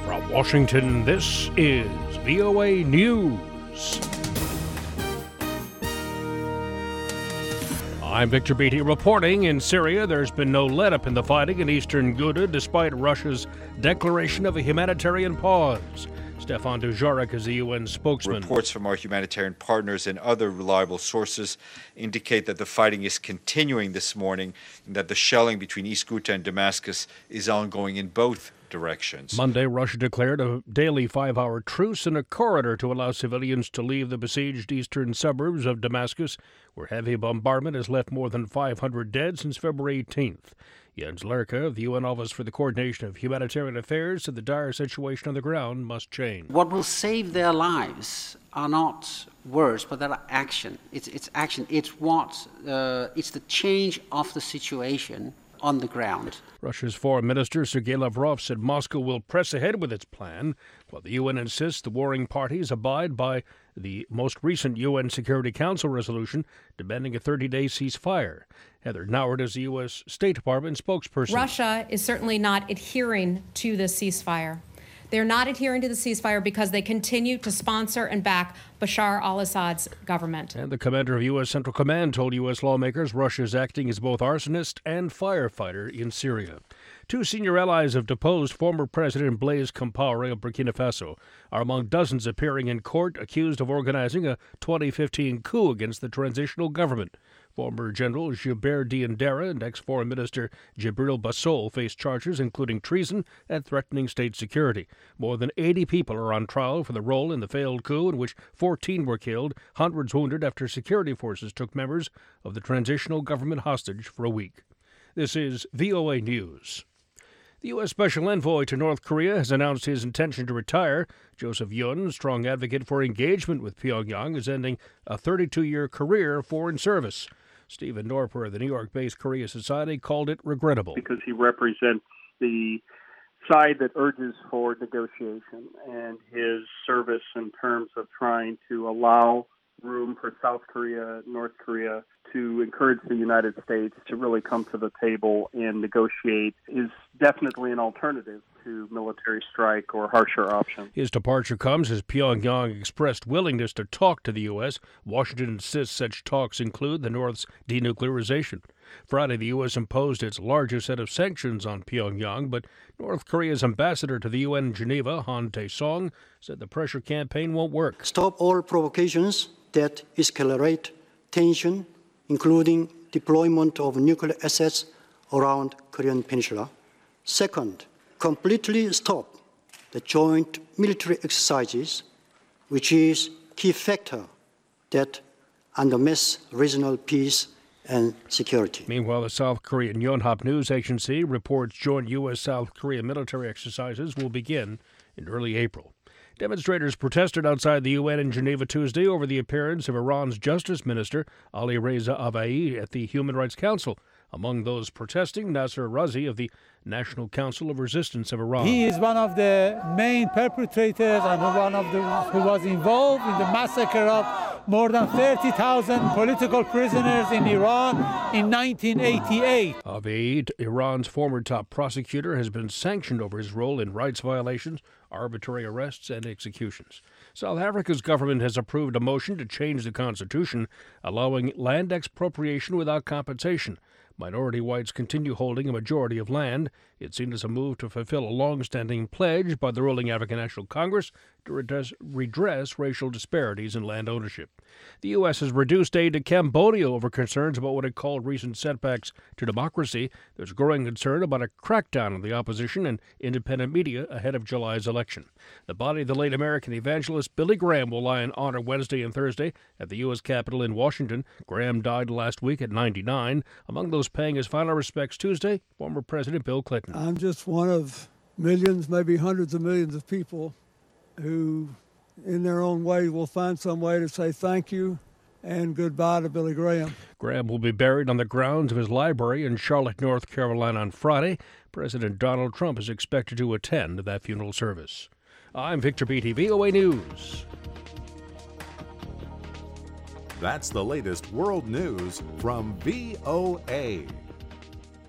From Washington, this is VOA News. I'm Victor Beatty reporting. In Syria, there's been no let-up in the fighting in eastern Ghouta despite Russia's declaration of a humanitarian pause. Stefan Dujarric is the UN spokesman. Reports from our humanitarian partners and other reliable sources indicate that the fighting is continuing this morning and that the shelling between East Ghouta and Damascus is ongoing in both directions. Monday, Russia declared a daily 5-hour truce in a corridor to allow civilians to leave the besieged eastern suburbs of Damascus, where heavy bombardment has left more than 500 dead since February 18th. Jens Lerke of the UN Office for the Coordination of Humanitarian Affairs said the dire situation on the ground must change. What will save their lives are not words, but their action. It's action. It's the change of the situation on the ground. Russia's foreign minister Sergei Lavrov said Moscow will press ahead with its plan, while the UN insists the warring parties abide by the most recent UN Security Council resolution demanding a 30-day ceasefire. Heather Nauert is the U.S. State Department spokesperson. Russia is certainly not adhering to the ceasefire. They're not adhering to the ceasefire because they continue to sponsor and back Bashar al-Assad's government. And the commander of U.S. Central Command told U.S. lawmakers Russia is acting as both arsonist and firefighter in Syria. Two senior allies have deposed former President Blaise Compaoré of Burkina Faso are among dozens appearing in court accused of organizing a 2015 coup against the transitional government. Former General Gilbert Diendera and ex-Foreign Minister Djibril Bassol face charges including treason and threatening state security. More than 80 people are on trial for the role in the failed coup in which 14 were killed, hundreds wounded after security forces took members of the transitional government hostage for a week. This is VOA News. The U.S. Special Envoy to North Korea has announced his intention to retire. Joseph Yun, strong advocate for engagement with Pyongyang, is ending a 32-year career of foreign service. Stephen Norper of the New York-based Korea Society called it regrettable. Because he represents the side that urges for negotiation, and his service in terms of trying to allow room for South Korea, North Korea to encourage the United States to really come to the table and negotiate is definitely an alternative to military strike or harsher options. His departure comes as Pyongyang expressed willingness to talk to the U.S. Washington insists such talks include the North's denuclearization. Friday, the U.S. imposed its largest set of sanctions on Pyongyang, but North Korea's ambassador to the UN in Geneva, Han Tae-song, said the pressure campaign won't work. Stop all provocations that escalate tension, including deployment of nuclear assets around Korean Peninsula. Second, completely stop the joint military exercises, which is key factor that undermines regional peace and security. Meanwhile, the South Korean Yonhap News Agency reports joint U.S.-South Korea military exercises will begin in early April. Demonstrators protested outside the UN in Geneva Tuesday over the appearance of Iran's Justice Minister Ali Reza Avaei at the Human Rights Council. Among those protesting, Nasser Razi of the National Council of Resistance of Iran. He is one of the main perpetrators and one of the who was involved in the massacre of more than 30,000 political prisoners in Iran in 1988. Avaei, Iran's former top prosecutor, has been sanctioned over his role in rights violations, arbitrary arrests, and executions. South Africa's government has approved a motion to change the constitution, allowing land expropriation without compensation. Minority whites continue holding a majority of land. It's seen as a move to fulfill a long-standing pledge by the ruling African National Congress to redress racial disparities in land ownership. The U.S. has reduced aid to Cambodia over concerns about what it called recent setbacks to democracy. There's growing concern about a crackdown on the opposition and independent media ahead of July's election. The body of the late American evangelist Billy Graham will lie in honor Wednesday and Thursday at the U.S. Capitol in Washington. Graham died last week at 99. Among those paying his final respects Tuesday, former President Bill Clinton. I'm just one of millions, maybe hundreds of millions of people who, in their own way, will find some way to say thank you and goodbye to Billy Graham. Graham will be buried on the grounds of his library in Charlotte, North Carolina on Friday. President Donald Trump is expected to attend that funeral service. I'm Victor Beatty, VOA News. That's the latest world news from VOA.